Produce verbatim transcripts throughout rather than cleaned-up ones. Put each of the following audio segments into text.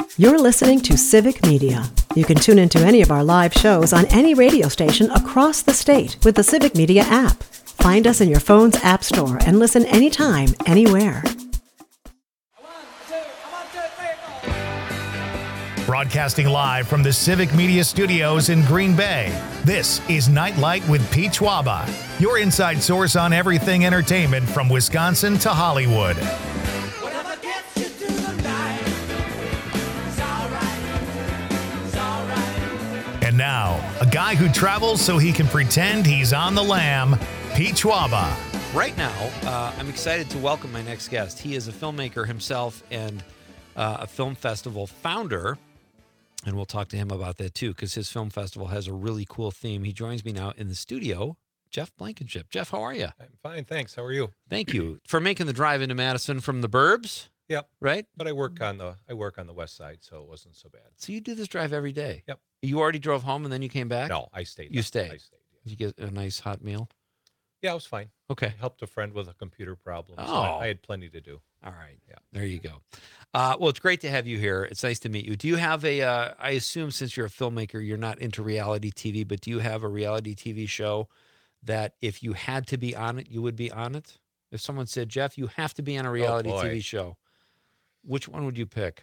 You're listening to Civic Media. You can tune into any of our live shows on any radio station across the state with the Civic Media app. Find us in your phone's app store and listen anytime, anywhere. Broadcasting live from the Civic Media Studios in Green Bay, this is Nightlight with Pete Schwaba, your inside source on everything entertainment from Wisconsin to Hollywood. Whatever gets you through the night, it's all right, it's all right. And now, a guy who travels so he can pretend he's on the lam, Pete Schwaba. Right now, uh, I'm excited to welcome my next guest. He is a filmmaker himself and uh, a film festival founder. And we'll talk to him about that, too, because his film festival has a really cool theme. He joins me now in the studio, Jeff Blankenship. Jeff, how are you? I'm fine, thanks. How are you? Thank you for making the drive into Madison from the burbs. Yep. Right? But I work on the I work on the west side, so it wasn't so bad. So you do this drive every day? Yep. You already drove home and then you came back? No, I stayed. You there. stayed? I stayed. Did you get a nice hot meal? Yeah, it was fine. Okay. I helped a friend with a computer problem, so Oh. I, I had plenty to do. All right. Yeah. There you go. Uh, well, it's great to have you here. It's nice to meet you. Do you have a, uh, I assume since you're a filmmaker, you're not into reality T V, but do you have a reality T V show that if you had to be on it, you would be on it? If someone said, Jeff, you have to be on a reality boy. T V show, which one would you pick?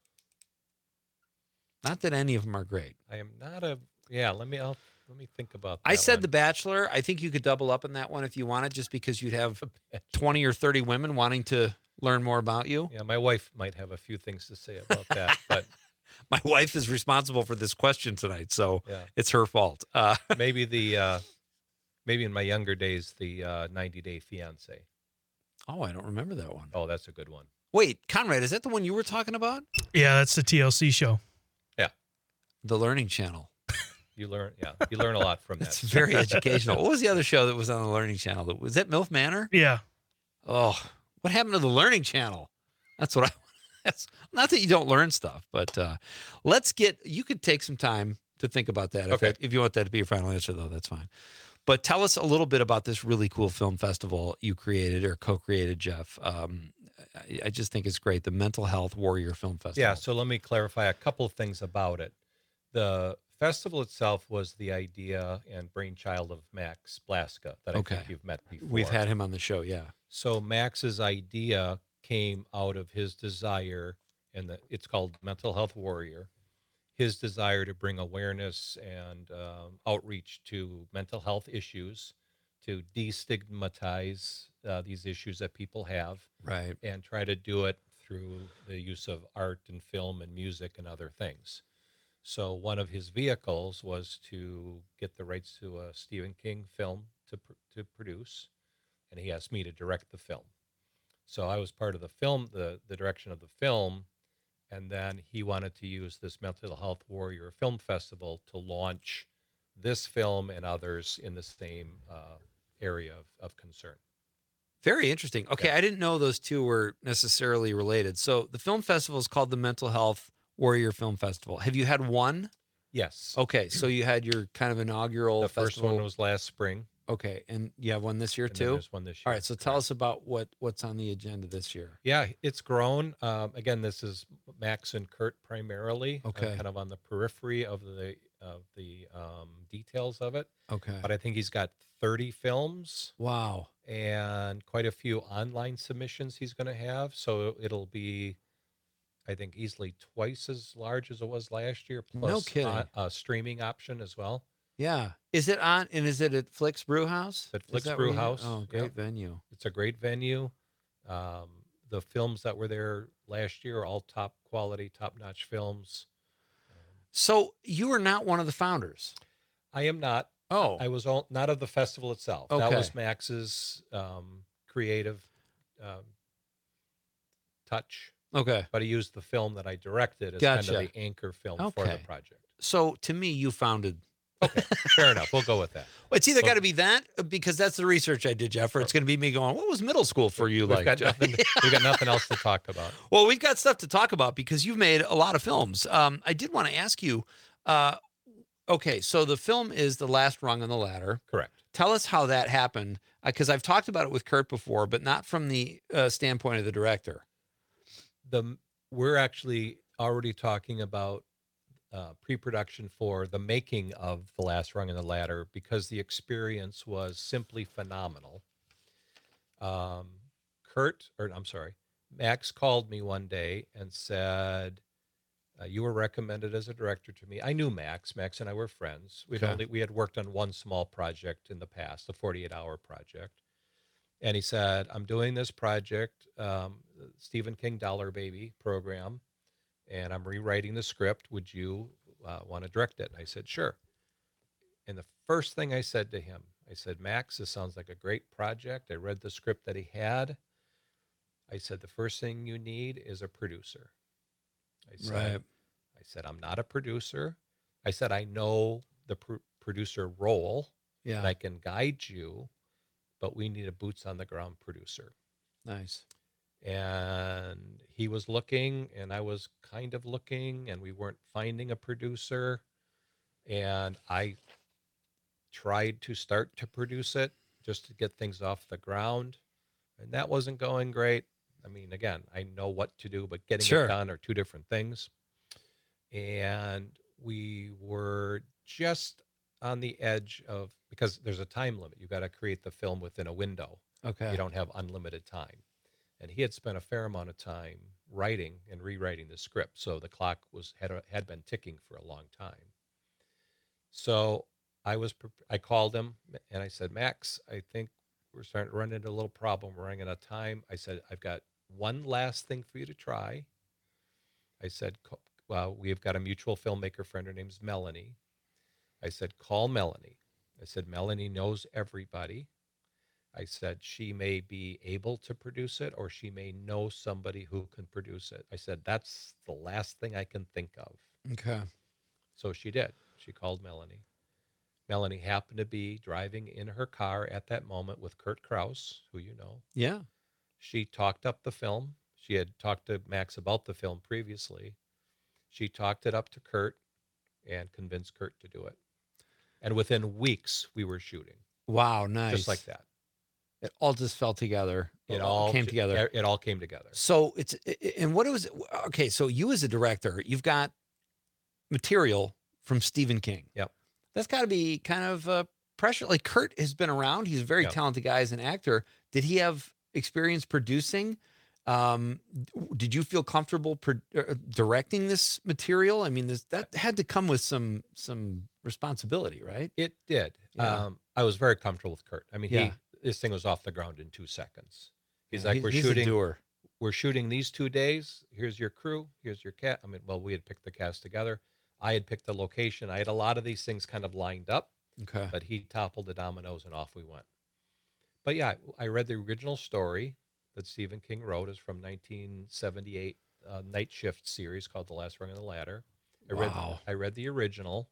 Not that any of them are great. I am not a yeah. Let me I'll, let me think about. That I said one. The Bachelor. I think you could double up on that one if you wanted, just because you'd have twenty or thirty women wanting to learn more about you. Yeah, my wife might have a few things to say about that, but My wife is responsible for this question tonight, so yeah, it's her fault. Uh, maybe the uh, maybe in my younger days the uh, ninety Day Fiance. oh, I don't remember that one. Oh, that's a good one. Wait, Conrad, is that the one you were talking about? Yeah, that's the T L C show. The Learning Channel. You learn, yeah, you learn a lot from that. It's very educational. What was the other show that was on the Learning Channel? Was that MILF Manor? Yeah. Oh, what happened to the Learning Channel? That's what I. That's not that you don't learn stuff, but uh, let's get. You could take some time to think about that. If, Okay. that. if you want that to be your final answer, though, that's fine. But tell us a little bit about this really cool film festival you created or co-created, Jeff. Um, I, I just think it's great. The Mental Health Warrior Film Festival. Yeah, so let me clarify a couple of things about it. The festival itself was the idea and brainchild of Max Blaska that I Okay. think you've met before. We've had him on the show, yeah. So Max's idea came out of his desire, and the, it's called Mental Health Warrior, his desire to bring awareness and um, outreach to mental health issues, to destigmatize uh, these issues that people have, Right. and try to do it through the use of art and film and music and other things. So one of his vehicles was to get the rights to a Stephen King film to pr- to produce, and he asked me to direct the film. So I was part of the film, the the direction of the film, and then he wanted to use this Mental Health Warrior Film Festival to launch this film and others in the same uh, area of, of concern. Very interesting. Okay, Yeah. I didn't know those two were necessarily related. So the film festival is called the Mental Health Warrior Film Festival. Have you had one? Yes. Okay, so you had your kind of inaugural The first festival. one was last spring. Okay, and you have one this year And then too? there's one this year. All right, so tell us about what what's on the agenda this year. Yeah, it's grown. Um, again, this is Max and Kurt primarily. I'm Okay. kind of on the periphery of the of the um, details of it, Okay. but I think he's got thirty films Wow. and quite a few online submissions he's going to have. So it'll be, I think, easily twice as large as it was last year. No Plus kidding. a, a streaming option as well. Yeah. Is it on and is it at Flicks Brew House? At Is Flicks that Brew where you- House, Oh, great yep. venue. It's a great venue. Um, the films that were there last year are all top quality, top notch films. So you are not one of the founders. I am not. Oh. I was all, not of the festival itself. That Okay. was Max's um, creative um, touch, Okay. but he used the film that I directed as Gotcha. kind of the anchor film for the Okay. project. So to me, you founded. Fair enough. We'll go with that. Well, it's either Well- got to be that uh, because that's the research I did, Jeff, or it's going to be me going, what was middle school for you We've like? got Jeff?" nothing. We've got nothing else to talk about. Well, we've got stuff to talk about because you've made a lot of films. Um, I did want to ask you, uh, okay, so the film is The Last Rung on the Ladder. Correct. Tell us how that happened, because I've talked about it with Kurt before, but not from the uh, standpoint of the director. The we're actually already talking about uh, pre-production for the making of The Last Rung in the Ladder because the experience was simply phenomenal. Um, Kurt, or I'm sorry, Max called me one day and said, uh, "You were recommended as a director to me." I knew Max. Max and I were friends. We'd Okay. only we had worked on one small project in the past, a forty-eight hour project. And he said, "I'm doing this project, um, Stephen King Dollar Baby program, and I'm rewriting the script. Would you uh, want to direct it?" And I said, "Sure." And the first thing I said to him, I said, "Max, this sounds like a great project." I read the script that he had. I said, "The first thing you need is a producer." I said, Right. I said, "I'm not a producer." I said, "I know the pr- producer role and Yeah. I can guide you, but we need a boots on the ground producer." Nice. And he was looking and I was kind of looking and we weren't finding a producer. And I tried to start to produce it just to get things off the ground. And that wasn't going great. I mean, again, I know what to do, but getting Sure. it done are two different things. And we were just on the edge of, because there's a time limit. You got to create the film within a window. Okay. You don't have unlimited time. And he had spent a fair amount of time writing and rewriting the script, so the clock was had had been ticking for a long time. So I was pre- I called him and I said, "Max, I think we're starting to run into a little problem. We're running out of time." I said, "I've got one last thing for you to try." I said, "Ca- "Well, we've got a mutual filmmaker friend. Her name's Melanie." I said, "Call Melanie." I said, "Melanie knows everybody." I said, "She may be able to produce it or she may know somebody who can produce it." I said, "That's the last thing I can think of." Okay. So she did. She called Melanie. Melanie happened to be driving in her car at that moment with Kurt Krause, who you know. Yeah. She talked up the film. She had talked to Max about the film previously. She talked it up to Kurt and convinced Kurt to do it. And within weeks, we were shooting, Wow. Nice. just like that. It all just fell together. It all came ju- together. It all came together. So it's i- i- and what it was okay. So you as a director, you've got material from Stephen King. Yep. That's got to be kind of uh, pressure. Like Kurt has been around. He's a very Yep. talented guy as an actor. Did he have experience producing? Um, d- did you feel comfortable pro- uh, directing this material? I mean, this, that had to come with some some responsibility, right? It did. Yeah. Um, I was very comfortable with Kurt. I mean, Yeah. he this thing was off the ground in two seconds. He's Yeah, like, he- "We're he's a shooting. doer. We're shooting these two days. Here's your crew. Here's your cat." I mean, well, we had picked the cast together. I had picked the location. I had a lot of these things kind of lined up, Okay. but he toppled the dominoes and off we went. But yeah, I read the original story that Stephen King wrote. Is from nineteen seventy-eight, uh, Night Shift series called The Last Rung on the Ladder. I read Wow. I read the original,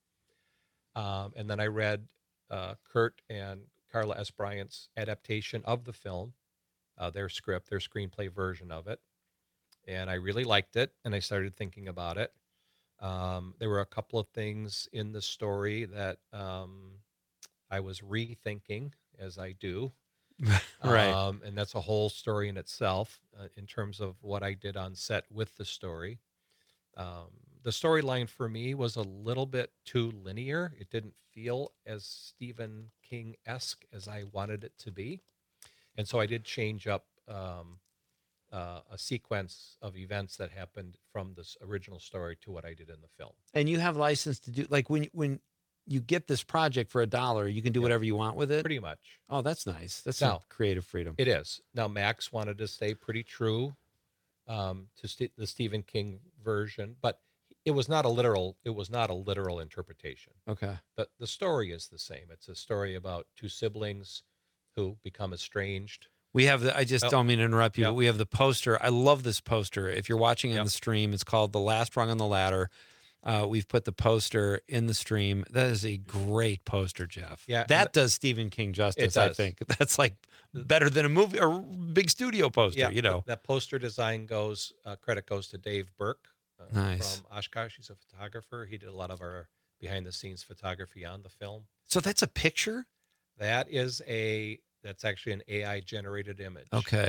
um, and then I read uh, Kurt and Carla S. Bryant's adaptation of the film, uh, their script, their screenplay version of it, and I really liked it. And I started thinking about it. Um, there were a couple of things in the story that um, I was rethinking, as I do. Right. Um, and that's a whole story in itself uh, in terms of what I did on set with the story. Um, the storyline for me was a little bit too linear. It didn't feel as Stephen King-esque as I wanted it to be. And so I did change up um, uh, a sequence of events that happened from this original story to what I did in the film. And you have license to do like when when you get this project for a dollar, you can do Yep. whatever you want with it. Pretty much. Oh, that's nice. That's Now- some creative freedom. It is. Now, Max wanted to stay pretty true um, to st- the Stephen King version, but it was not a literal. It was not a literal interpretation. Okay. the The story is the same. It's a story about two siblings who become estranged. We have the, I just Oh, don't mean to interrupt you, yeah. but we have the poster. I love this poster. If you're watching on Yep. the stream, it's called The Last Rung on the Ladder. Uh, we've put the poster in the stream. That is a great poster, Jeff. Yeah, and That does Stephen King justice, I does. think. That's like better than a movie or big studio poster, Yeah, you know. that poster design goes. Uh, credit goes to Dave Burke uh, Nice. from Oshkosh. He's a photographer. He did a lot of our behind the scenes photography on the film. So that's a picture? That is a. That's actually an A I generated image. Okay.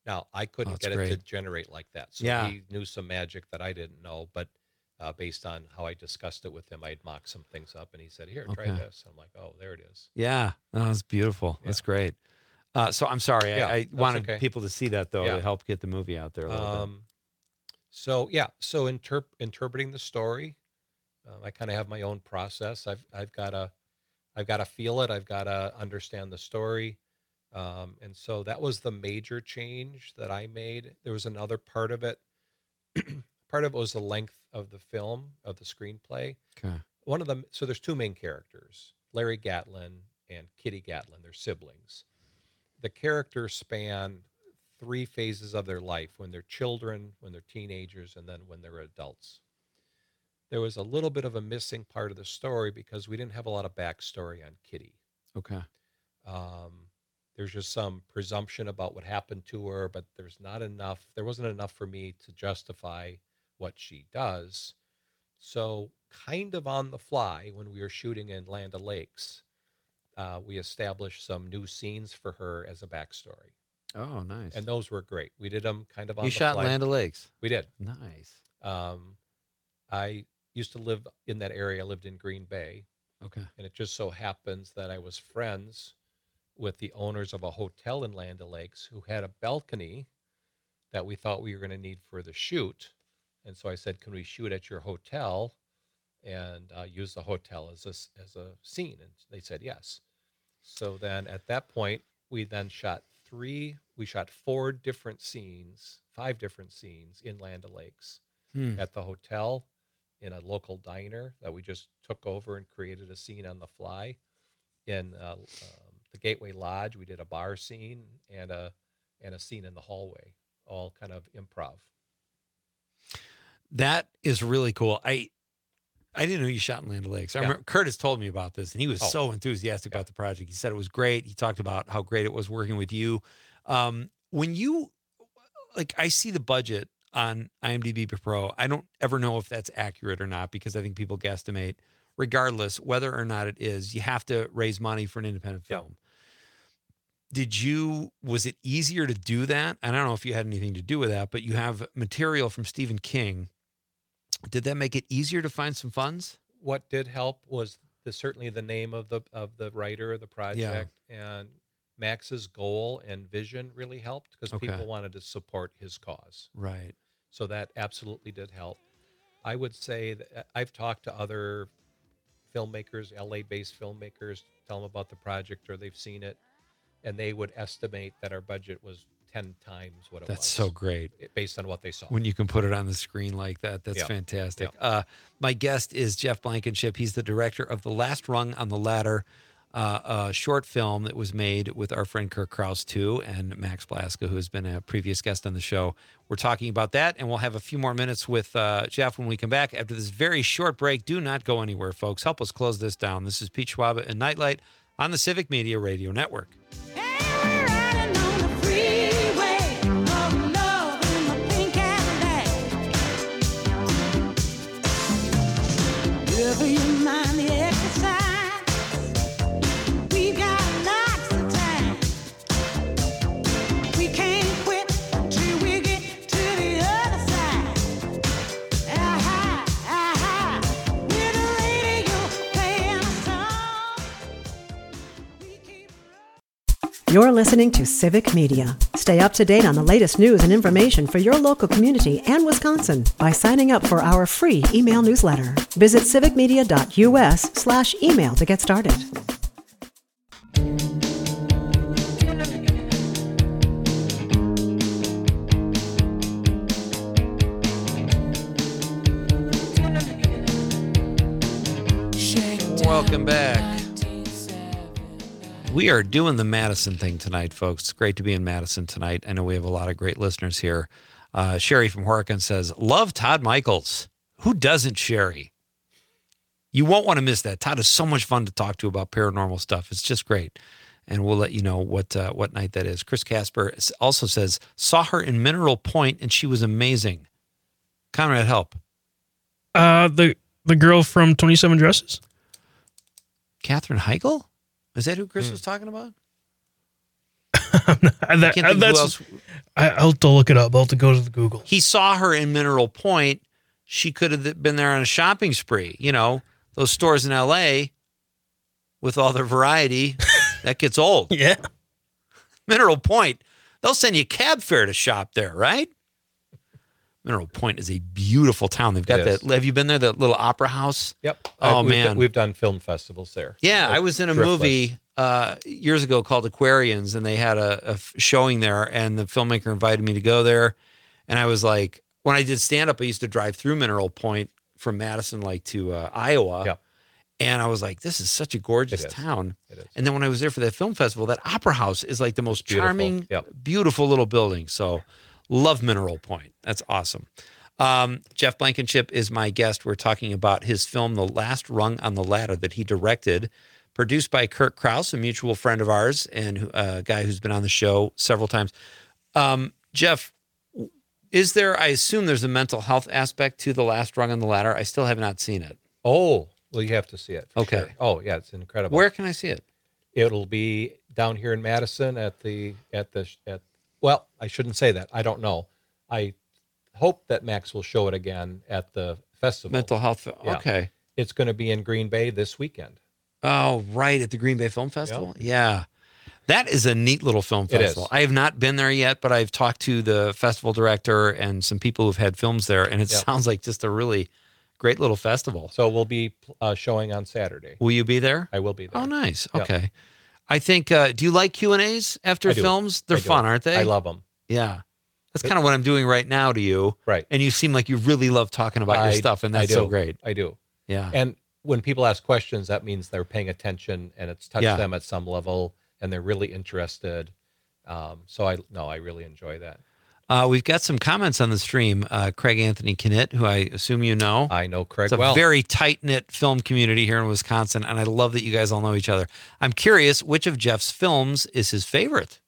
Now, I couldn't Oh, that's get it great. to generate like that. So Yeah. he knew some magic that I didn't know, but uh, based on how I discussed it with him, I'd mock some things up, and he said, "Here, try Okay. this." I'm like, "Oh, there it is." Yeah, oh, that's beautiful. That's Yeah. great. Uh, so I'm sorry. Yeah, I, I that's wanted okay. people to see that though Yeah. to help get the movie out there a little bit. Um, so yeah, so interp- interpreting the story, um, I kind of have my own process. I've I've got to I've got to feel it. I've got to understand the story. Um, and so that was the major change that I made. There was another part of it. Part of it was the length of the film, of the screenplay. Okay. One of them, so there's two main characters, Larry Gatlin and Kitty Gatlin. They're siblings. The characters span three phases of their life: when they're children, when they're teenagers, and then when they're adults. There was a little bit of a missing part of the story because we didn't have a lot of backstory on Kitty. Okay. Um, there's just some presumption about what happened to her, but there's not enough. There wasn't enough for me to justify what she does. So, kind of on the fly, when we were shooting in Land O'Lakes, uh, we established some new scenes for her as a backstory, Oh, nice. and those were great. We did them kind of on you the shot fly. Land O'Lakes. We did. Nice. Um, I used to live in that area. I lived in Green Bay, Okay. and it just so happens that I was friends with the owners of a hotel in Land O'Lakes who had a balcony that we thought we were going to need for the shoot. And so I said, "Can we shoot at your hotel and uh, use the hotel as a, s- as a scene?" And they said yes. So then at that point, we then shot three, we shot four different scenes, five different scenes in Land O'Lakes, Hmm. at the hotel, in a local diner that we just took over and created a scene on the fly. In uh, um, the Gateway Lodge, we did a bar scene and a and a scene in the hallway, all kind of improv. That is really cool. I I didn't know you shot in Land O'Lakes. I Yeah. remember Curtis told me about this, and he was Oh. so enthusiastic Yeah. about the project. He said it was great. He talked about how great it was working with you. Um, when you like, I see the budget on IMDb Pro. I don't ever know if that's accurate or not because I think people guesstimate. Regardless, whether or not it is, you have to raise money for an independent Yeah. film. Did you, was it easier to do that? I don't know if you had anything to do with that, but you have material from Stephen King. Did that make it easier to find some funds? What did help was the, certainly the name of the of the writer of the project, and Max's goal and vision really helped because Okay. people wanted to support his cause. Right. So that absolutely did help. I would say that I've talked to other filmmakers, L A-based filmmakers, tell them about the project or they've seen it, and they would estimate that our budget was ten times what it That's was. so great. it- based on what they saw. When you can put it on the screen like that. That's Yeah. fantastic. Uh, my guest is Jeff Blankenship. He's the director of The Last Rung on the Ladder, uh, a short film that was made with our friend Kirk Krause, too, and Max Blaska, who has been a previous guest on the show. We're talking about that, and we'll have a few more minutes with uh, Jeff when we come back after this very short break. Do not go anywhere, folks. Help us close this down. This is Pete Schwaba and Nightlight on the Civic Media Radio Network. Hey, riding on the freeway of love in my pink Cadillac. Wherever you mind the exercise, we got lots of time. We can't quit till we get to the other side. Aha, aha, with the radio playing a song. We keep You're listening to Civic Media. Stay up to date on the latest news and information for your local community and Wisconsin by signing up for our free email newsletter. Visit civicmedia.us slash email to get started. Welcome back. We are doing the Madison thing tonight, folks. It's great to be in Madison tonight. I know we have a lot of great listeners here. Uh, Sherry from Horicon says, love Todd Michaels. Who doesn't, Sherry? You won't want to miss that. Todd is so much fun to talk to about paranormal stuff. It's just great. And we'll let you know what uh, what night that is. Chris Casper also says, saw her in Mineral Point and she was amazing. Conrad, help. Uh, the the girl from twenty-seven Dresses. Katherine Heigl? Is that who Chris Hmm. was talking about? That- I can't think of who that's- else. I, I'll have to look it up. I'll have to go to the Google. He saw her in Mineral Point. She could have been there on a shopping spree. You know, those stores in L A with all their variety, that gets old. Yeah. Mineral Point, they'll send you cab fare to shop there, right? Mineral Point is a beautiful town. They've got It that. is. Have you been there? That little opera house? Yep. Oh, Uh, we've, man. we've done film festivals there. Yeah, Like I was in a Driftless. movie uh, years ago called Aquarians, and they had a, a f- showing there, and the filmmaker invited me to go there. And I was like, when I did stand up, I used to drive through Mineral Point from Madison, like to uh, Iowa. Yeah. And I was like, this is such a gorgeous It is. town. It is. And then when I was there for that film festival, that opera house is like the most Beautiful. charming, Yep. beautiful little building. So love Mineral Point. That's awesome. Um, Jeff Blankenship is my guest. We're talking about his film, The Last Rung on the Ladder, that he directed, produced by Kurt Krause, a mutual friend of ours and who- a guy who's been on the show several times. Um, Jeff, is there, I assume there's a mental health aspect to The Last Rung on the Ladder. I still have not seen it. Oh, well, you have to see it. for Okay. sure. Oh, yeah, it's incredible. Where can I see it? It'll be down here in Madison at the at the at. Well, I shouldn't say that. I don't know. I hope that Max will show it again at the festival. Mental health. Yeah. Okay. It's going to be in Green Bay this weekend. Oh, right. At the Green Bay Film Festival? Yeah. That is a neat little film It is. festival. I have not been there yet, but I've talked to the festival director and some people who've had films there, and it Yeah. sounds like just a really great little festival. So we'll be uh, showing on Saturday. Will you be there? I will be there. Oh, nice. Yeah. Okay. I think, uh, do you like Q and A's after I do. films? They're I do. fun, aren't they? I love them. Yeah. That's kind of what I'm doing right now to you. Right. And you seem like you really love talking about your I- stuff, and I that's so do. great. I do. Yeah. And when people ask questions, that means they're paying attention and it's touched Yeah. them at some level and they're really interested. Um, so I no, I really enjoy that. Uh, we've got some comments on the stream. Uh, Craig Anthony Knitt, who I assume you know. I know Craig It's a well. very tight knit film community here in Wisconsin, and I love that you guys all know each other. I'm curious, which of Jeff's films is his favorite?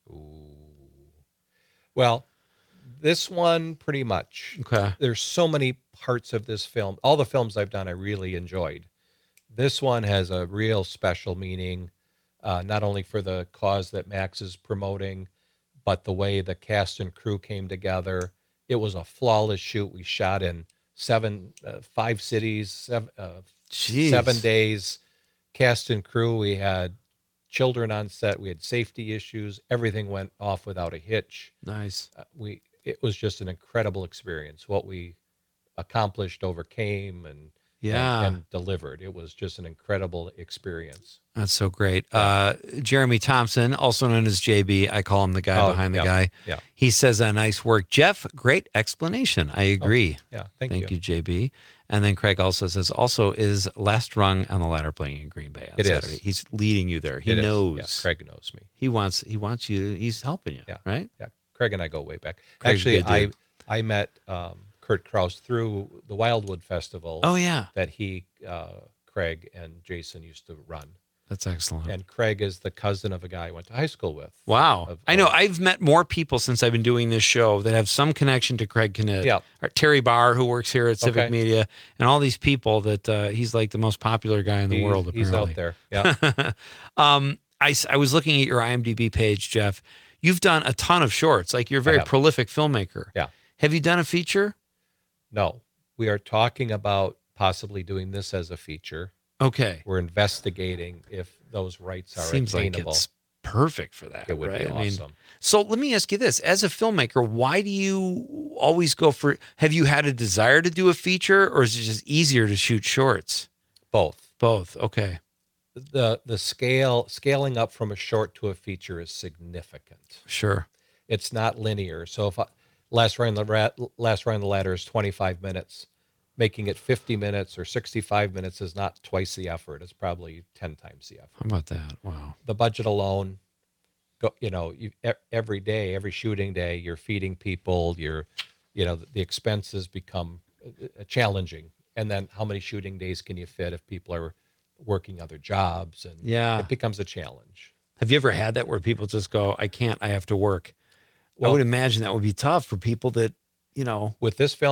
Well, this one pretty much. Okay. There's so many parts of this film. All the films I've done, I really enjoyed. This one has a real special meaning, uh, not only for the cause that Max is promoting, but the way the cast and crew came together. It was a flawless shoot. We shot in seven, uh, five cities, seven, uh, Jeez. seven days. Cast and crew. We had children on set. We had safety issues. Everything went off without a hitch. Nice. Uh, we it was just an incredible experience. What we accomplished, overcame, and Yeah. and, and delivered. It was just an incredible experience. That's so great. Uh, Jeremy Thompson, also known as J B, I call him the guy Oh, behind the yeah, guy. yeah. He says, uh, nice work. Jeff, great explanation. I agree. Yeah, thank, Thank you. you, J B. And then Craig also says, also is Last Rung on the Ladder playing in Green Bay on It is. Saturday. He's leading you there. He It is. knows. Yeah, Craig knows me. He wants. He wants you. He's helping you. Yeah. Right. Yeah, Craig and I go way back. Craig's a Actually, good I dude. I met um, Kurt Krause through the Wildwood Festival. Oh yeah, that he, uh, Craig, and Jason used to run. that's excellent. And Craig is the cousin of a guy I went to high school with. Wow. Of- I know. of- I've met more people since I've been doing this show that have some connection to Craig Knitt. Yeah. Or Terry Barr, who works here at Civic Okay. Media, and all these people that uh, he's like the most popular guy in the He- world, he's apparently. out there. Yeah. um, I, s- I was looking at your IMDb page, Jeff. You've done a ton of shorts. Like you're a very have. prolific filmmaker. Yeah. Have you done a feature? No, we are talking about possibly doing this as a feature. Okay. We're investigating if those rights are Seems like attainable. it's perfect for that. It would right? be I mean, awesome. so let me ask you this: as a filmmaker, why do you always go for? Have you had a desire to do a feature, or is it just easier to shoot shorts? Both. Both. Okay. The the scale scaling up from a short to a feature is significant. Sure. It's not linear. So if I, last run the rat last run the ladder is twenty-five minutes, making it fifty minutes or sixty-five minutes is not twice the effort. It's probably ten times the effort. How about that? Wow. The budget alone, go, you know, you, e- every day, every shooting day, you're feeding people. You're, you know, the expenses become uh, challenging. And then how many shooting days can you fit if people are working other jobs? And Yeah. it becomes a challenge. Have you ever had that where people just go, "I can't. I have to work." I Well- would imagine that would be tough for people that, you know. With this film,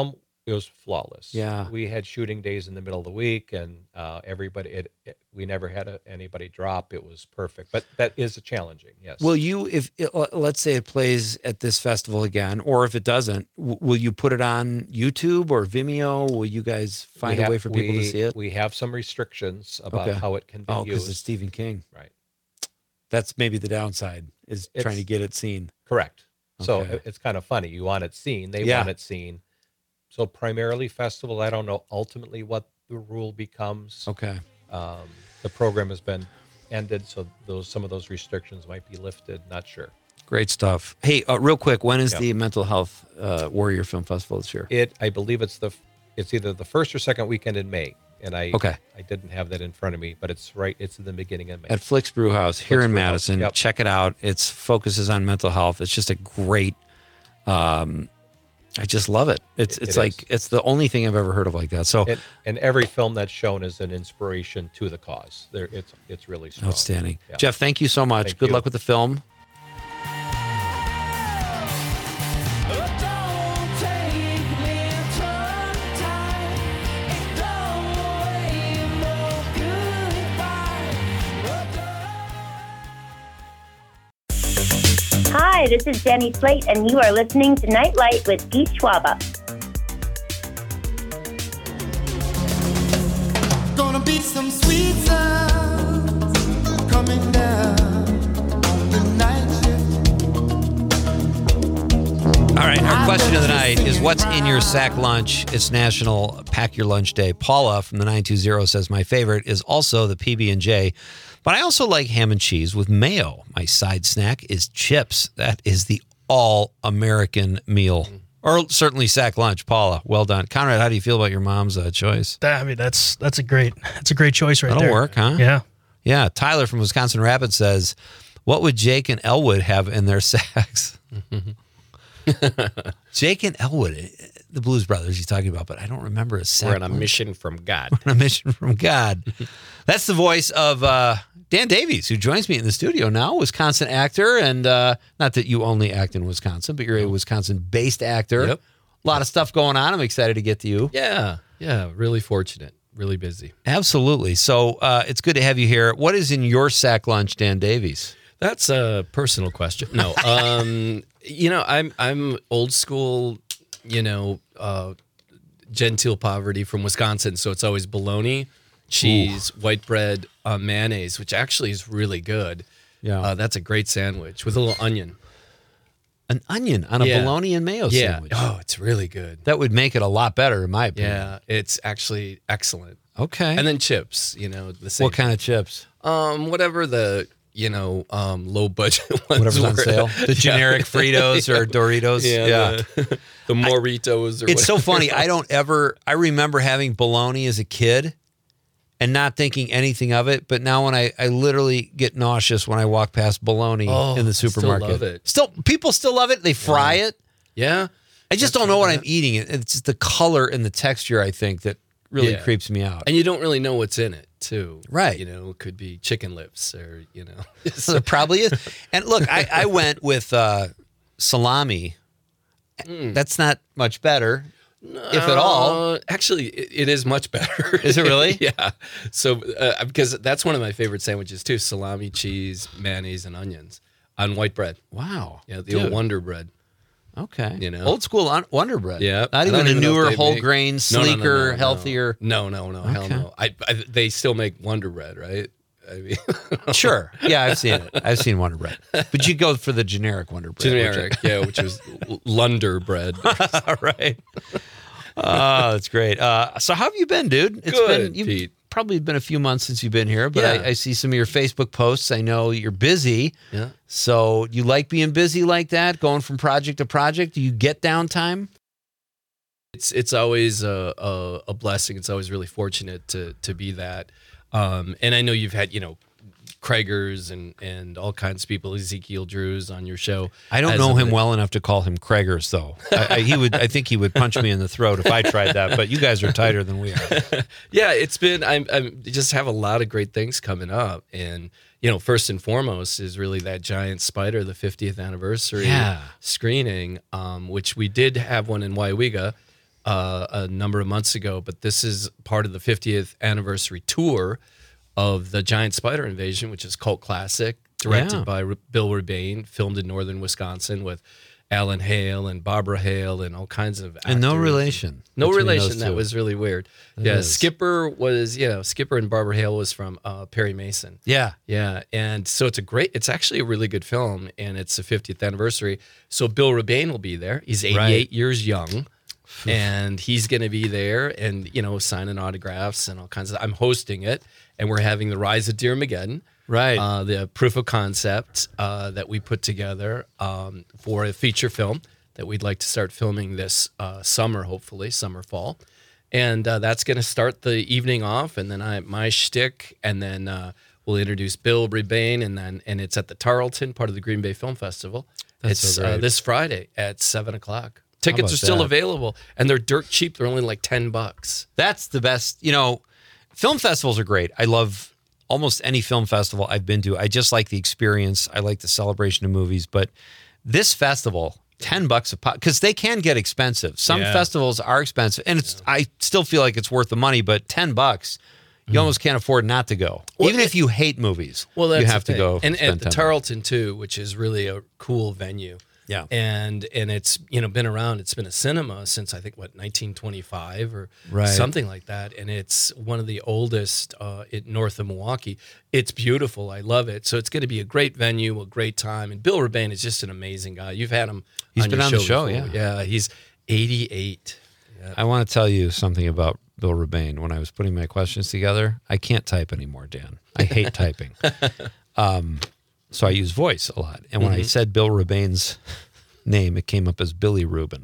it was flawless. Yeah. We had shooting days in the middle of the week, and uh, everybody. It, it we never had a, anybody drop. It was perfect, but that is a challenging. Yes. Will you, if it, let's say it plays at this festival again, or if it doesn't, w- will you put it on YouTube or Vimeo? Will you guys find We a way have- for people we, to see it? We have some restrictions about Okay. how it can be Oh, because used. it's Stephen King. Right. That's maybe the downside is It's- trying to get it seen. Correct. So Okay. it- it's kind of funny. You want it seen. They Yeah. want it seen. So primarily festival. I don't know ultimately what the rule becomes. Okay. Um, the program has been ended, so those some of those restrictions might be lifted. Not sure. Great stuff. Hey, uh, real quick, when is Yeah. the Mental Health uh, Warrior Film Festival this year? It. I believe it's the. It's either the first or second weekend in May, and I. Okay. I didn't have that in front of me, but it's right. It's in the beginning of May. At Flicks Brew House here Flicks in Brew House, Madison. yep. Check it out. It's focuses on mental health. It's just a great. Um, I just love it. It's It- it's it like is. it's the only thing I've ever heard of like that. So and, and every film that's shown is an inspiration to the cause. There, it's it's really strong. outstanding. Yeah. Jeff, thank you so much. Thank Good you. luck with the film. Hi, this is Jenny Slate, and you are listening to Nightlight with Pete Schwaba. Gonna be some sweet sounds coming down the night shift. All right, our question of the night is what's in your sack lunch? It's National Pack Your Lunch Day. Paula from the nine two zero says my favorite is also the P B and J, but I also like ham and cheese with mayo. My side snack is chips. That is the all-American meal. Or certainly sack lunch. Paula, well done. Conrad, how do you feel about your mom's uh, choice? That, I mean, that's that's a great that's a great choice right That'll there. work, huh? Yeah. Yeah, Tyler from Wisconsin Rapids says, what would Jake and Elwood have in their sacks? Jake and Elwood, eh, the Blues Brothers he's talking about, but I don't remember a sack We're on a lunch. mission from God. On a mission from God. That's the voice of uh, Dan Davies, who joins me in the studio now, Wisconsin actor. And uh, not that you only act in Wisconsin, but you're a Wisconsin-based actor. Yep. A lot of stuff going on. I'm excited to get to you. Yeah, yeah, really fortunate, really busy. Absolutely. So uh, it's good to have you here. What is in your sack lunch, Dan Davies? That's a personal question. No, um, you know, I'm I'm old school, you know, uh, genteel poverty from Wisconsin, so it's always bologna, cheese, white bread, uh, mayonnaise, which actually is really good. Yeah. Uh, that's a great sandwich with a little onion. An onion on a Yeah. bologna and mayo Yeah. sandwich. Oh, it's really good. That would make it a lot better, in my opinion. Yeah, it's actually excellent. Okay. And then chips, you know, the same. what kind of chips? Um, whatever the you know um low budget ones Whatever's on were. sale. The generic Fritos or Doritos. Yeah, the, the Moritos. Or It's so whatever. funny. I don't ever. I remember having bologna as a kid, and not thinking anything of it. But now, when I, I literally get nauseous when I walk past bologna Oh, in the I still supermarket. love it. Still, people still love it. They fry it. Yeah, I just don't know what I'm eating. It's just the color and the texture. I think that really Yeah. creeps me out. and you don't really know what's in it too. Right. You know, it could be chicken lips or you know. So it probably is. And look, I, I went with uh, salami. Hmm. That's not much better, if at all. Uh, actually, it, it is much better. Is it really? Yeah. So uh, because that's one of my favorite sandwiches too: salami, cheese, mayonnaise, and onions on white bread. Wow. Yeah, the Dude. old Wonder Bread. Okay. You know? Old school un- Wonder Bread. Yeah, Not I even don't a even know if newer, they whole make- grain, No, no, no, sleeker, no, no. healthier. No, no, no, hell Okay. no. I, I they still make Wonder Bread, right? I mean, Sure. Yeah, I've seen it. I've seen Wonder Bread. But you go for the generic Wonder Bread. which generic, yeah, which was Lunder Bread. I- right. Oh, that's great. Uh, so how have you been, dude? It's Good, been you've Pete. probably been a few months since you've been here, but Yeah. I, I see some of your Facebook posts. I know you're busy. Yeah. So you like being busy like that, going from project to project? Do you get downtime? It's it's always a, a a blessing. It's always really fortunate to to be that. Um, and I know you've had you know Kraegers and and all kinds of people, Ezekiel Drews on your show. I don't as know of him late. well enough to call him Kraegers, though. I, I, he would. I think he would punch me in the throat if I tried that. But you guys are tighter than we are. Yeah, it's been. I'm, I'm just have a lot of great things coming up, and you know, first and foremost is really that Giant Spider, the fiftieth anniversary Yeah. screening, um, which we did have one in Waiwiga, uh, a number of months ago, but this is part of the fiftieth anniversary tour of the Giant Spider Invasion, which is cult classic, directed Yeah. by R- Bill Rebane, filmed in northern Wisconsin with Alan Hale and Barbara Hale and all kinds of actors. And no relation. No between relation. those That two. was really weird. It yeah, is. Skipper was, you know, Skipper and Barbara Hale was from uh, Perry Mason. Yeah. Yeah, and so it's a great, it's actually a really good film, and it's the fiftieth anniversary. So Bill Rebane will be there. He's eighty-eight Right. years young, and he's going to be there and, you know, signing autographs and all kinds of, I'm hosting it, and we're having the Rise of Dearmageddon. Right. Uh, the proof of concept uh, that we put together um, for a feature film that we'd like to start filming this uh, summer, hopefully, summer, fall. And uh, that's going to start the evening off, and then I my shtick, and then uh, we'll introduce Bill Rebane, and then and it's at the Tarleton, part of the Green Bay Film Festival. That's it's so uh, great. this Friday at seven o'clock. Tickets about are still that? available, and they're dirt cheap. They're only like ten bucks. That's the best. You know, film festivals are great. I love almost any film festival I've been to. I just like the experience. I like the celebration of movies. But this festival, ten bucks a pop, because they can get expensive. Some Yeah. festivals are expensive, and it's. I still feel like it's worth the money. But ten bucks, you almost can't afford not to go. Well, Even it- if you hate movies, Well, that's you the have to thing. go. And spend at the ten bucks. Tarleton too, which is really a cool venue. Yeah. And and it's, you know, been around. It's been a cinema since I think what nineteen twenty-five or Right. something like that. And it's one of the oldest uh, in north of Milwaukee. It's beautiful. I love it. So it's going to be a great venue, a great time. And Bill Rebane is just an amazing guy. You've had him. He's on been your on the show, before. yeah. Yeah. He's eighty-eight. I want to tell you something about Bill Rebane. When I was putting my questions together, I can't type anymore, Dan. I hate typing. Um, so I use voice a lot. And when I said Bill Rebane's name, it came up as Billy Rubin.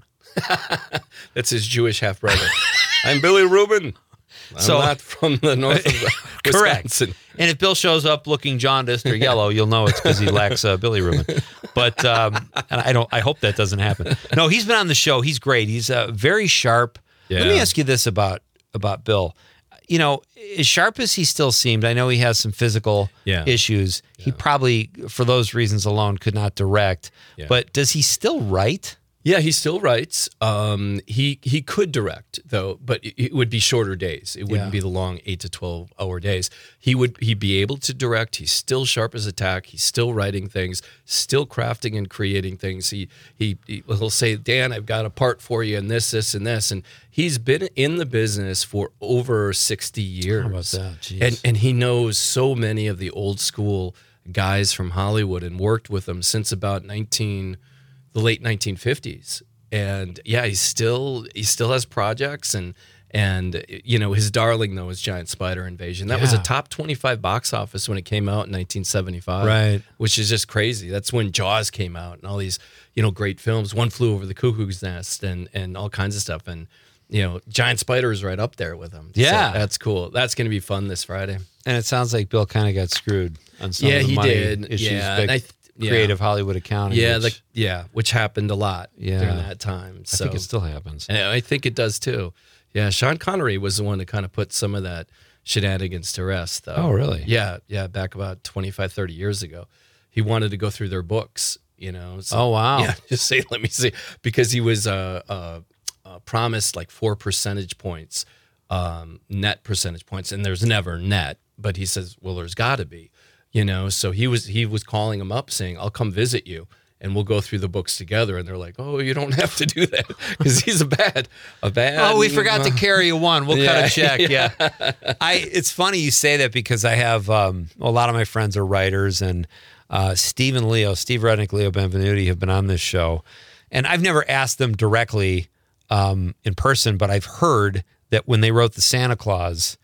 That's his Jewish half brother. I'm Billy Rubin. I'm So- not from the north of Correct. Wisconsin. And if Bill shows up looking jaundiced or yellow, you'll know it's because he lacks uh, Billy Rubin. But um, and I don't. I hope that doesn't happen. No, he's been on the show. He's great. He's uh, very sharp. Let me Yeah. ask you this about about Bill. You know, as sharp as he still seemed, I know he has some physical Yeah. issues. He probably, for those reasons alone, could not direct. Yeah. But does he still write? Yeah, he still writes. Um, he he could direct though, but it, it would be shorter days. It wouldn't Yeah. be the long eight to twelve hour days. He would he'd be able to direct. He's still sharp as a tack. He's still writing things, still crafting and creating things. He he he- he'll say, Dan, I've got a part for you, and this, this, and this. And he's been in the business for over sixty years. How about that? Jeez. And and he knows so many of the old school guys from Hollywood and worked with them since about nineteen. The late nineteen fifties, and yeah, he's still he still has projects, and and you know his darling though is Giant Spider Invasion. That was a Yeah. top twenty-five box office when it came out in nineteen seventy-five, Right. Which is just crazy. That's when Jaws came out and all these you know great films. One Flew Over the Cuckoo's Nest and and all kinds of stuff, and you know Giant Spider is right up there with him. So Yeah. that's cool. That's going to be fun this Friday. And it sounds like Bill kind of got screwed on some Yeah, of the he money did. issues. Yeah, big and I th- yeah. creative Hollywood accounting. Yeah, which the, yeah, which happened a lot Yeah. during that time. I So think it still happens. And I think it does too. Yeah, Sean Connery was the one to kind of put some of that shenanigans to rest, though. Oh, really? Yeah, yeah, back about twenty-five, thirty years ago. He wanted to go through their books, you know. So, Oh, wow. Yeah, just say, let me see. Because he was uh, uh, uh, promised like four percentage points, um, net percentage points, and there's never net. But he says, well, there's got to be, you know. So he was he was calling him up saying, I'll come visit you. And we'll go through the books together, and they're like, "Oh, you don't have to do that because he's a bad, a bad." Oh, we forgot to carry a one. We'll cut Yeah, a check. Yeah. I. It's funny you say that because I have um, a lot of my friends are writers, and uh, Steve and Leo, Steve Rednick, Leo Benvenuti have been on this show, and I've never asked them directly um, in person, but I've heard that when they wrote the Santa Claus,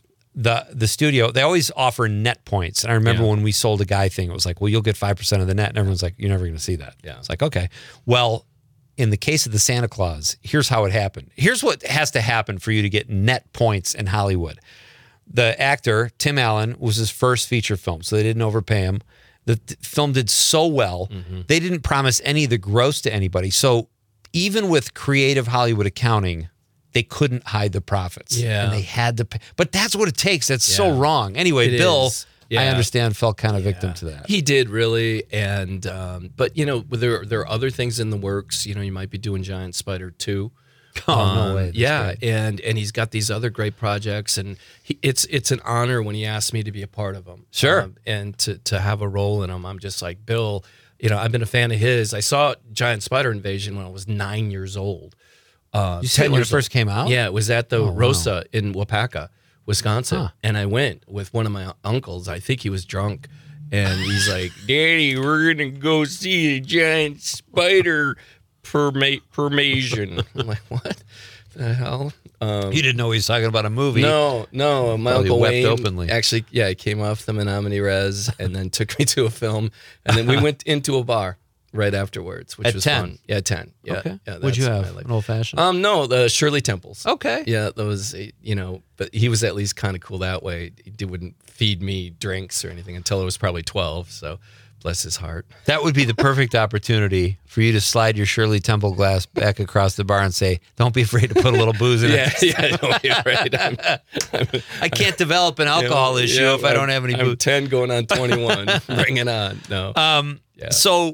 the the studio, they always offer net points. And I remember Yeah. when we sold a guy thing, it was like, well, you'll get five percent of the net. And everyone's like, you're never going to see that. Yeah. It's like, okay. Well, in the case of the Santa Claus, here's how it happened. Here's what has to happen for you to get net points in Hollywood. The actor, Tim Allen, was his first feature film, so they didn't overpay him. The th- film did so well, Mm-hmm. they didn't promise any of the gross to anybody. So even with creative Hollywood accounting, they couldn't hide the profits. Yeah. And they had to pay. But that's what it takes. That's so Yeah. wrong. Anyway, It Bill, is. I Yeah. understand, fell kind of victim to that. He did really, and um, but you know there there are other things in the works. You know, you might be doing Giant Spider two, Oh, no way. That's yeah, great. and and he's got these other great projects, and he, it's it's an honor when he asked me to be a part of them. Sure. Um, and to to have a role in them. I'm just like, Bill, you know, I've been a fan of his. I saw Giant Spider Invasion when I was nine years old. Uh, You said when it years old. first came out? Yeah, it was at the Oh, wow. Rosa in Wapaka, Wisconsin, Huh. and I went with one of my uncles. I think he was drunk, and he's like, "Daddy, we're gonna go see a giant spider perma- permasion." I'm like, "What the hell?" Um, You didn't know he was talking about a movie. no, no, my Probably uncle wept Wayne openly. actually, yeah, he came off the Menominee Res and then took me to a film, and then we went into a bar right afterwards, which At was ten? fun. Yeah, ten. Yeah, Okay. yeah. What'd you that's have? my life. An old fashioned? Um, no, the Shirley Temples. okay. Yeah, those, you know, but he was at least kind of cool that way. He wouldn't feed me drinks or anything until I was probably twelve. So, bless his heart. That would be the perfect opportunity for you to slide your Shirley Temple glass back across the bar and say, "Don't be afraid to put a little booze in Yeah, it. yeah, don't be afraid. I'm, I'm, I can't develop an alcohol you know, issue yeah, if I don't have any I'm booze." ten going on twenty-one. Bring it on. No. Um, Yeah. So,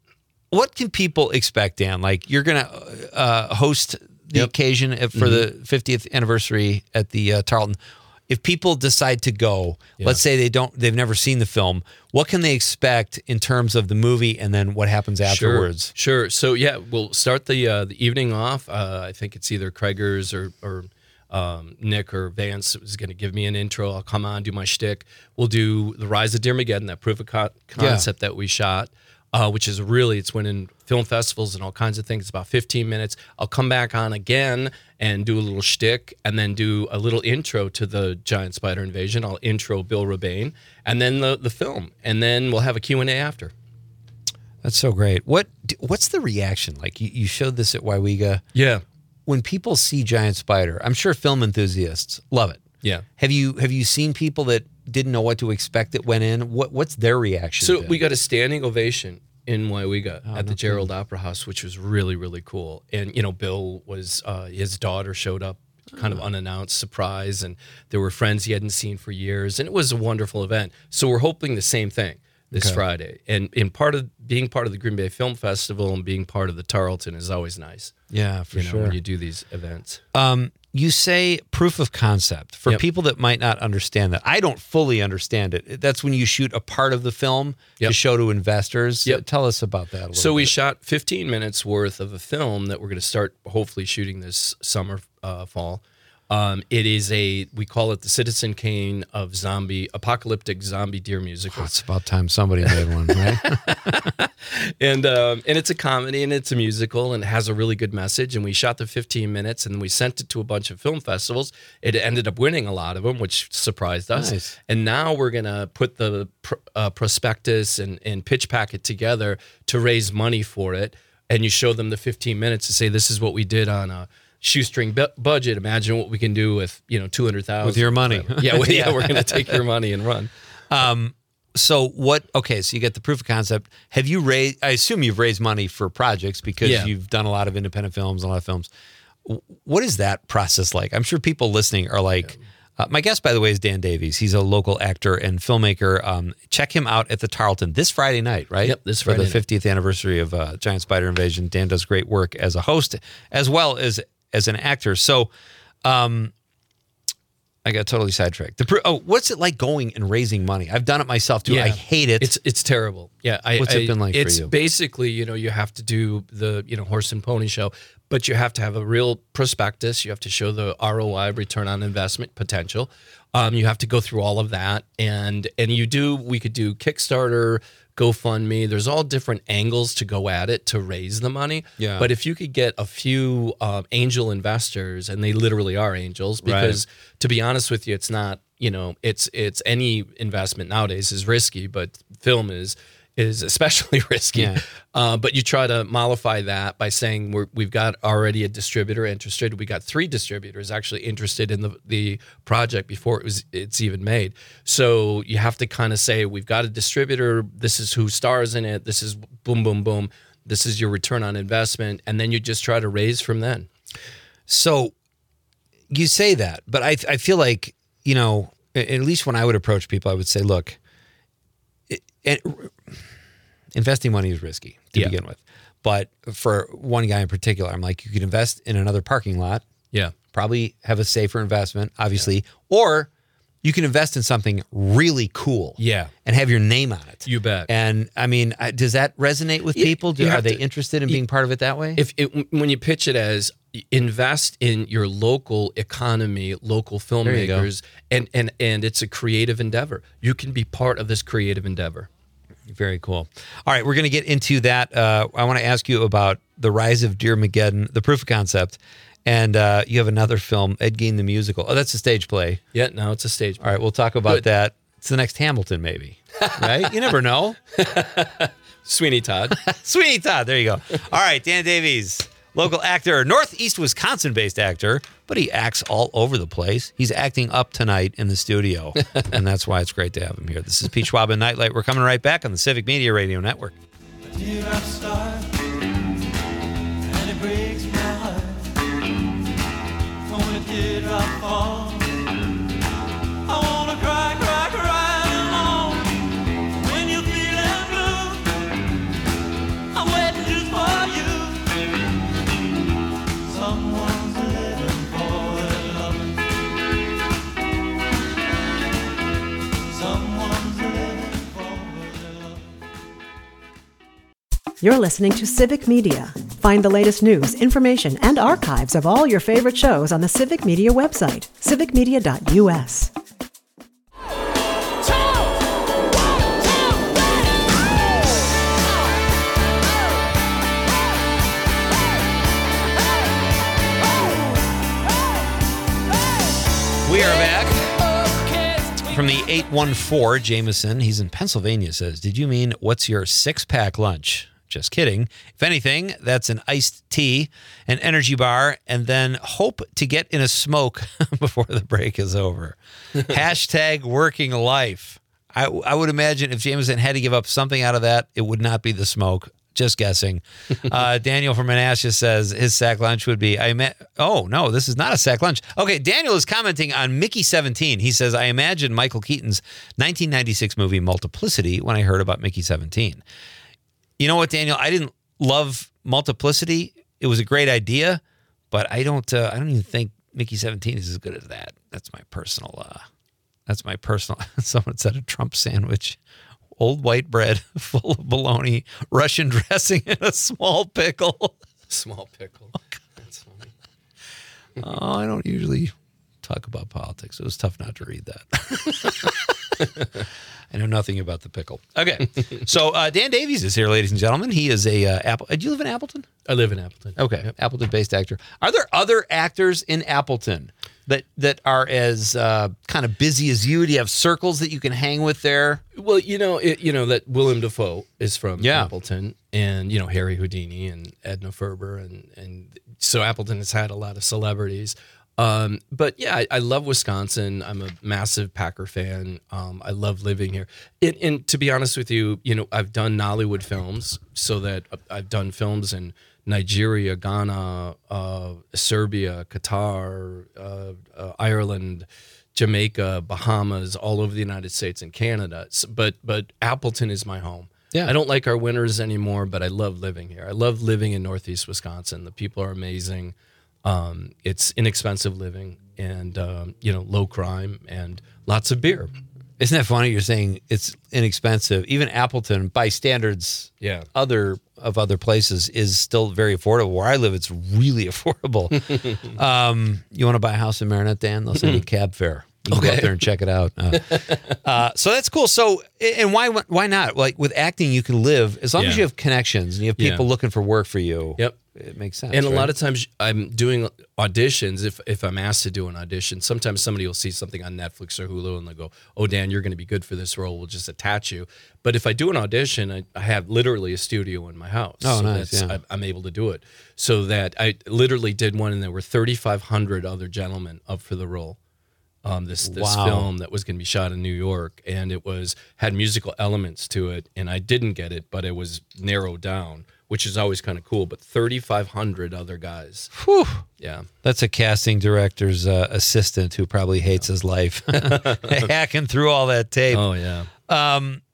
what can people expect, Dan? Like, you're going to uh, host the Yep. occasion if- for the fiftieth anniversary at the uh, Tarleton. If people decide to go, Yeah. let's say they don't, they've never seen the film. What can they expect in terms of the movie, and then what happens afterwards? Sure. Sure. So yeah, we'll start the uh, the evening off. Uh, I think it's either Craigers or or um, Nick or Vance is going to give me an intro. I'll come on, do my shtick. We'll do the Rise of Dearmageddon, that proof of co- concept that we shot, uh, which is really, it's winning film festivals and all kinds of things. It's about fifteen minutes. I'll come back on again and do a little shtick, and then do a little intro to the Giant Spider Invasion. I'll intro Bill Rebane, and then the the film, and then we'll have a Q and A after. That's so great. What What's the reaction like? You, you showed this at Waiwiga. Yeah. When people see Giant Spider, I'm sure film enthusiasts love it. Yeah. Have you Have you seen people that didn't know what to expect that went in? What What's their reaction? So been? we got a standing ovation in Waiwiga at the Gerald Opera House, which was really, really cool. And, you know, Bill was, uh, his daughter showed up kind of unannounced, surprise, and there were friends he hadn't seen for years. And it was a wonderful event. So we're hoping the same thing this Okay. Friday. And in part of being part of the Green Bay Film Festival and being part of the Tarleton is always nice. yeah, for You know, sure. when you do these events. Um, you say proof of concept. For Yep. people that might not understand that, I don't fully understand it. That's when you shoot a part of the film to Yep. show to investors. Yep. Tell us about that a little So we bit. shot fifteen minutes worth of a film that we're going to start hopefully shooting this summer, uh, fall. Um, it is a, we call it the Citizen Kane of zombie, apocalyptic zombie deer musical. It's about time somebody made one, right? And um, and it's a comedy and it's a musical and it has a really good message. And we shot the fifteen minutes and we sent it to a bunch of film festivals. It ended up winning a lot of them, which surprised us. Nice. And now we're going to put the pr- uh, prospectus and, and pitch packet together to raise money for it. And you show them the fifteen minutes to say, this is what we did on a shoestring bu- budget. Imagine what we can do with, you know, two hundred thousand With your money. Yeah, well, yeah, we're going to take your money and run. Um, so what? Okay, so you get the proof of concept. Have you raised? I assume you've raised money for projects because Yeah. you've done a lot of independent films, a lot of films. W- What is that process like? I'm sure people listening are like. Uh, my guest, by the way, is Dan Davies. He's a local actor and filmmaker. Um, check him out at the Tarleton this Friday night, right? Yep, this for Friday the night. fiftieth anniversary of uh, Giant Spider Invasion. Dan does great work as a host as well as as an actor. So, um, I got totally sidetracked. The pr- oh, what's it like going and raising money? I've done it myself too. Yeah. I hate it. It's it's terrible. Yeah. I, What's it I- been like for it's you? basically, you know, you have to do the, you know, horse and pony show, but you have to have a real prospectus. You have to show the R O I, return on investment potential. Um, you have to go through all of that. And and you do, we could do Kickstarter, GoFundMe. There's all different angles to go at it to raise the money. Yeah. But if you could get a few um, angel investors, and they literally are angels, because to be honest with you, it's not, you know, it's it's any investment nowadays is risky, but film is is especially risky. Yeah. Uh, but you try to mollify that by saying we're, we've got already a distributor interested. We got three distributors actually interested in the, the project before it was it's even made. So you have to kind of say we've got a distributor. This is who stars in it. This is boom, boom, boom. This is your return on investment, and then you just try to raise from then. So you say that, but I I feel like, you know, a- at least when I would approach people, I would say, look, it, it, investing money is risky to Yeah. begin with. But for one guy in particular, I'm like, you could invest in another parking lot, Yeah. probably have a safer investment, obviously, or you can invest in something really cool. Yeah. And have your name on it. You bet. And I mean, I- does that resonate with You- people? Do, you are have they to- interested in you- being part of it that way? If it, when you pitch it as invest in your local economy, local you go. filmmakers, and and and it's a creative endeavor. You can be part of this creative endeavor. Very cool. All right, we're going to get into that. Uh, I want to ask you about The Rise of Dearmageddon, the proof of concept, and uh, you have another film, Ed Gein the Musical. Oh, that's a stage play. Yeah, now it's a stage. All right, we'll talk about Good. that. It's the next Hamilton, maybe. Right? You never know. Sweeney Todd. Sweeney Todd, there you go. All right, Dan Davies, local actor, Northeast Wisconsin-based actor, but he acts all over the place. He's acting up tonight in the studio, and that's why it's great to have him here. This is Pete Schwab and Nightlight. We're coming right back on the Civic Media Radio Network. Tear I start, and it breaks my heart. When a teardrop falls, I wanna cry, cry, cry alone. When you're feeling blue, I'm waiting just for you. Someone's living for their love. Someone's living for their love. You're listening to Civic Media. Find the latest news, information, and archives of all your favorite shows on the Civic Media website, civic media dot u s. We are back from the eight one four. Jameson, he's in Pennsylvania, says, did you mean what's your six-pack lunch? Just kidding. If anything, that's an iced tea, an energy bar, and then hope to get in a smoke before the break is over. Hashtag working life. I, I would imagine if Jameson had to give up something out of that, it would not be the smoke. Just guessing. Uh, Daniel from Menasha says his sack lunch would be, I met, oh, no, this is not a sack lunch. Okay, Daniel is commenting on Mickey seventeen. He says, I imagined Michael Keaton's nineteen ninety-six movie Multiplicity when I heard about Mickey seventeen. You know what, Daniel? I didn't love Multiplicity. It was a great idea, but I don't, uh, I don't even think Mickey seventeen is as good as that. That's my personal, uh, that's my personal, someone said a Trump sandwich. Old white bread full of bologna, Russian dressing, and a small pickle. Small pickle. That's funny. Oh, I don't usually talk about politics. It was tough not to read that. I know nothing about the pickle. Okay, so uh, Dan Davies is here, ladies and gentlemen. He is a uh, Apple. Do you live in Appleton? I live in Appleton. Okay, Yep. Appleton-based actor. Are there other actors in Appleton that that are as uh, kind of busy as you? Do you have circles that you can hang with there? Well, you know, it, you know that Willem Dafoe is from Yeah. Appleton, and you know Harry Houdini and Edna Ferber, and and so Appleton has had a lot of celebrities. Um, but yeah, I, I love Wisconsin. I'm a massive Packer fan. Um, I love living here. And, and to be honest with you, you know, I've done Nollywood films, so that I've done films in Nigeria, Ghana, uh, Serbia, Qatar, uh, uh, Ireland, Jamaica, Bahamas, all over the United States and Canada. S- But but Appleton is my home. Yeah. I don't like our winters anymore, but I love living here. I love living in Northeast Wisconsin. The people are amazing. Um, it's inexpensive living, and um, you know, low crime and lots of beer. Isn't that funny? You're saying it's inexpensive. Even Appleton, by standards, Yeah. other of other places, is still very affordable. Where I live, it's really affordable. um, you want to buy a house in Marinette, Dan? They'll send you cab fare. You can go Okay. up there and check it out. Uh, uh, so that's cool. So, and why why not? Like with acting, you can live as long as Yeah. you have connections and you have Yeah. people looking for work for you. Yep. It makes sense. And a right? lot of times I'm doing auditions. If if I'm asked to do an audition, sometimes somebody will see something on Netflix or Hulu and they'll go, "Oh, Dan, you're going to be good for this role. We'll just attach you." But if I do an audition, I, I have literally a studio in my house. Oh, so nice, that's- yeah. I, I'm able to do it. So that I literally did one, and there were thirty-five hundred other gentlemen up for the role. Um, this this Wow. film that was going to be shot in New York, and it was had musical elements to it, and I didn't get it, but it was narrowed down, which is always kind of cool. But thirty-five hundred other guys, Whew. yeah, That's a casting director's uh, assistant who probably hates his life, hacking through all that tape. oh yeah,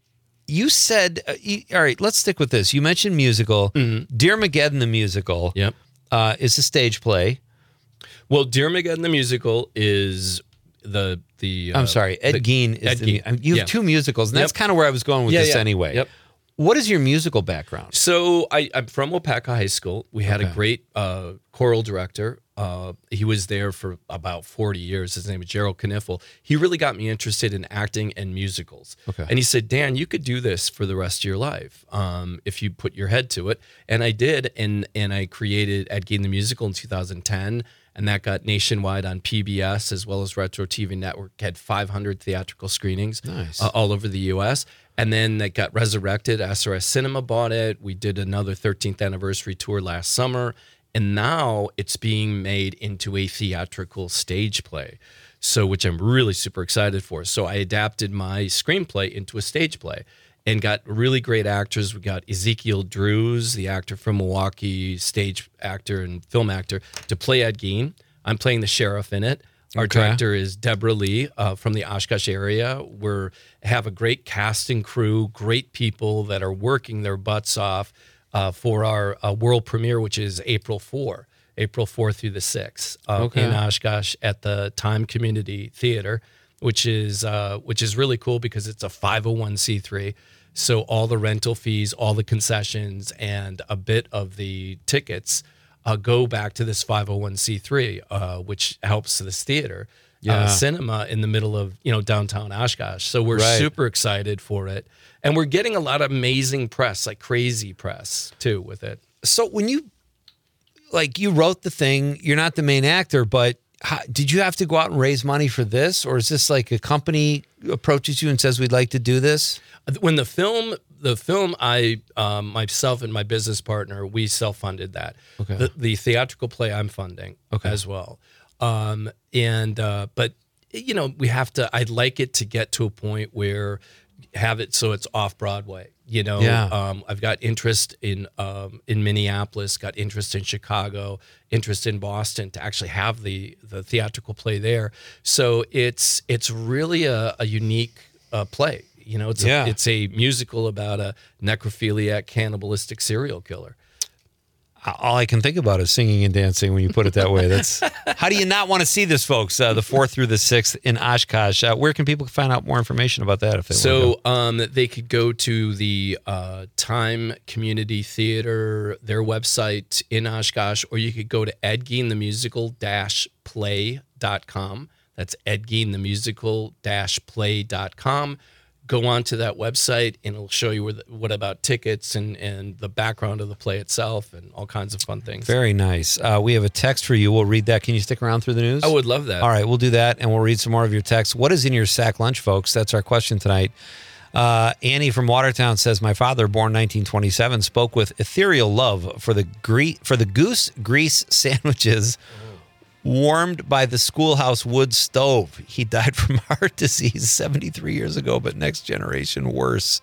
you said, uh, you, all right, let's stick with this. You mentioned musical. Dear Mageddon the musical Yep. uh, is a stage play. Well, Dear Mageddon the musical is the the. Uh, I'm sorry, Ed the- Gein is Ed the. Gein. I mean, you have Yeah. two musicals, and that's Yep. kind of where I was going with Yeah, this yeah. anyway. Yep. What is your musical background? So I, I'm from Wapaka High School. We had Okay. a great uh, choral director. Uh, he was there for about forty years. His name was Gerald Kniffel. He really got me interested in acting and musicals. Okay. And he said, Dan, you could do this for the rest of your life um, if you put your head to it. And I did. And, and I created Ed Gein the Musical in two thousand ten. And that got nationwide on P B S as well as Retro T V Network. Had five hundred theatrical screenings Nice. uh, all over the U S. And then that got resurrected. S R S Cinema bought it. We did another thirteenth anniversary tour last summer. And now it's being made into a theatrical stage play. So, which I'm really super excited for. So I adapted my screenplay into a stage play and got really great actors. We got Ezekiel Drews, the actor from Milwaukee, stage actor and film actor, to play Ed Gein. I'm playing the sheriff in it. Our Okay. director is Deborah Lee uh, from the Oshkosh area. We have a great cast and crew, great people that are working their butts off uh, for our uh, world premiere, which is April fourth, April fourth through the sixth uh, Okay. in Oshkosh at the Time Community Theater, which is uh, which is really cool because it's a five oh one c three. So all the rental fees, all the concessions, and a bit of the tickets uh, go back to this five oh one c three, uh, which helps this theater. Yeah. Uh, cinema in the middle of, you know, downtown Oshkosh. So we're Right. super excited for it. And we're getting a lot of amazing press, like crazy press too with it. So when you, like, you wrote the thing, you're not the main actor, but how, did you have to go out and raise money for this? Or is this like a company approaches you and says, we'd like to do this? When the film, the film, I um, myself and my business partner, we self-funded that. Okay. The, the theatrical play I'm funding Okay. as well. Um, and uh, but you know, we have to. I'd like it to get to a point where have it so it's off Broadway. You know, Yeah. um, I've got interest in um, in Minneapolis, got interest in Chicago, interest in Boston to actually have the the theatrical play there. So it's it's really a, a unique uh, play. You know, it's Yeah. a, it's a musical about a necrophiliac, cannibalistic serial killer. All I can think about is singing and dancing when you put it that way. That's how do you not want to see this, folks? Uh, the fourth through the sixth in Oshkosh. Uh, where can people find out more information about that? If they want to So um, they could go to the uh, Time Community Theater, their website in Oshkosh, or you could go to ed gein the musical play dot com. That's ed gein the musical play dot com. Go on to that website and it'll show you where the, what about tickets and, and the background of the play itself and all kinds of fun things. Very nice. Uh, we have a text for you. We'll read that. Can you stick around through the news? I would love that. All right, we'll do that, and we'll read some more of your texts. What is in your sack lunch, folks? That's our question tonight. Uh, Annie from Watertown says, my father, born nineteen twenty-seven, spoke with ethereal love for the gre- for the goose grease sandwiches warmed by the schoolhouse wood stove. He died from heart disease seventy-three years ago, but next generation worse.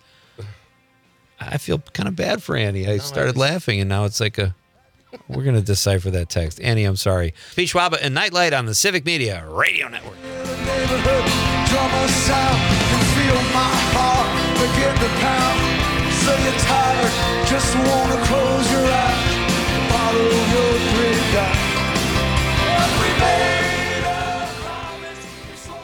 I feel kind of bad for Annie. I started laughing, and now it's like a... We're going to decipher that text. Annie, I'm sorry. Pete Schwaba and Nightlight on the Civic Media Radio Network. Neighborhood drummer sound can feel my heart begin to pound. So you're tired, just wanna close your eyes, follow your dream down. We made a promise, so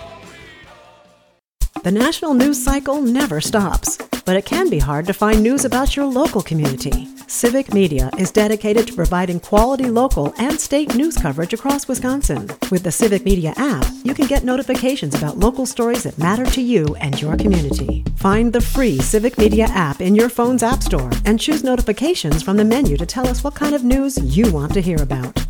we The national news cycle never stops, but it can be hard to find news about your local community. Civic Media is dedicated to providing quality local and state news coverage across Wisconsin. With the Civic Media app, you can get notifications about local stories that matter to you and your community. Find the free Civic Media app in your phone's app store and choose notifications from the menu to tell us what kind of news you want to hear about.